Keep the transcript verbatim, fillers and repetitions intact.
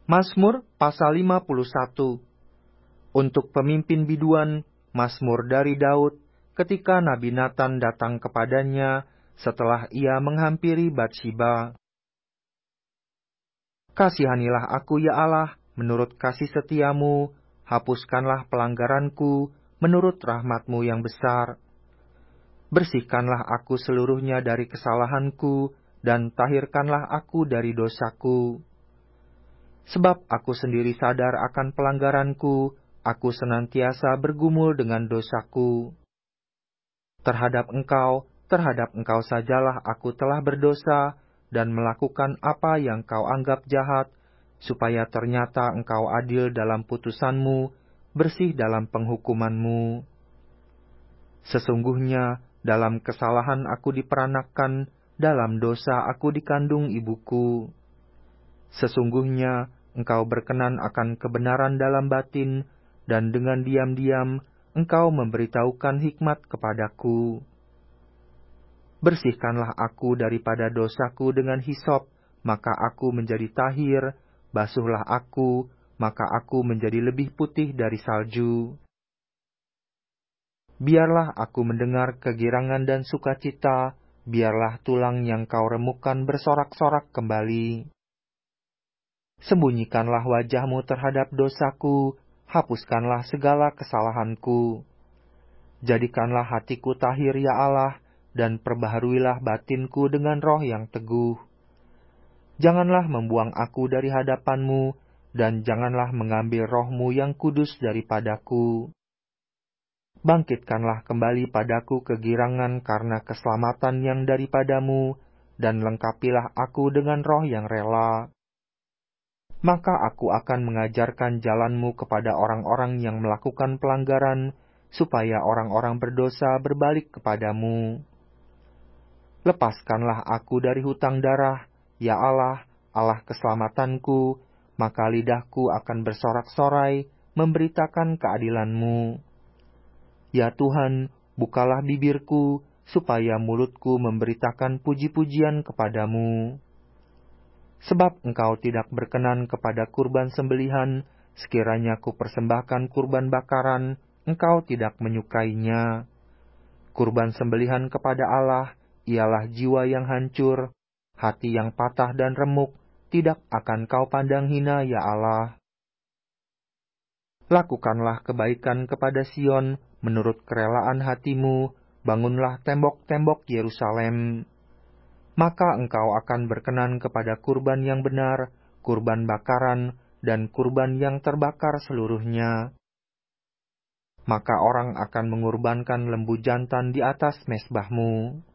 Mazmur pasal lima puluh satu. Untuk pemimpin biduan, Mazmur dari Daud, ketika Nabi Natan datang kepadanya setelah ia menghampiri Batsheba. Kasihanilah aku ya Allah, menurut kasih setiamu, hapuskanlah pelanggaranku, menurut rahmatmu yang besar. Bersihkanlah aku seluruhnya dari kesalahanku, dan tahirkanlah aku dari dosaku. Sebab aku sendiri sadar akan pelanggaranku, aku senantiasa bergumul dengan dosaku. Terhadap engkau, terhadap engkau sajalah aku telah berdosa, dan melakukan apa yang kau anggap jahat, supaya ternyata engkau adil dalam putusanmu, bersih dalam penghukumanmu. Sesungguhnya, dalam kesalahan aku diperanakkan, dalam dosa aku dikandung ibuku. Sesungguhnya, engkau berkenan akan kebenaran dalam batin, dan dengan diam-diam engkau memberitahukan hikmat kepadaku. Bersihkanlah aku daripada dosaku dengan hisop, maka aku menjadi tahir, basuhlah aku, maka aku menjadi lebih putih dari salju. Biarlah aku mendengar kegirangan dan sukacita, biarlah tulang yang kau remukkan bersorak-sorak kembali. Sembunyikanlah wajahmu terhadap dosaku, hapuskanlah segala kesalahanku. Jadikanlah hatiku tahir ya Allah, dan perbaharuilah batinku dengan roh yang teguh. Janganlah membuang aku dari hadapanmu, dan janganlah mengambil rohmu yang kudus daripadaku. Bangkitkanlah kembali padaku kegirangan karena keselamatan yang daripadamu, dan lengkapilah aku dengan roh yang rela. Maka aku akan mengajarkan jalanmu kepada orang-orang yang melakukan pelanggaran, supaya orang-orang berdosa berbalik kepadamu. Lepaskanlah aku dari hutang darah, ya Allah, Allah keselamatanku, maka lidahku akan bersorak-sorai, memberitakan keadilanmu. Ya Tuhan, bukalah bibirku, supaya mulutku memberitakan puji-pujian kepadamu. Sebab engkau tidak berkenan kepada kurban sembelihan, sekiranya ku persembahkan kurban bakaran, engkau tidak menyukainya. Kurban sembelihan kepada Allah ialah jiwa yang hancur, hati yang patah dan remuk, tidak akan kau pandang hina ya Allah. Lakukanlah kebaikan kepada Sion, menurut kerelaan hatimu, bangunlah tembok-tembok Yerusalem. Maka engkau akan berkenan kepada kurban yang benar, kurban bakaran, dan kurban yang terbakar seluruhnya. Maka orang akan mengorbankan lembu jantan di atas mezbahmu.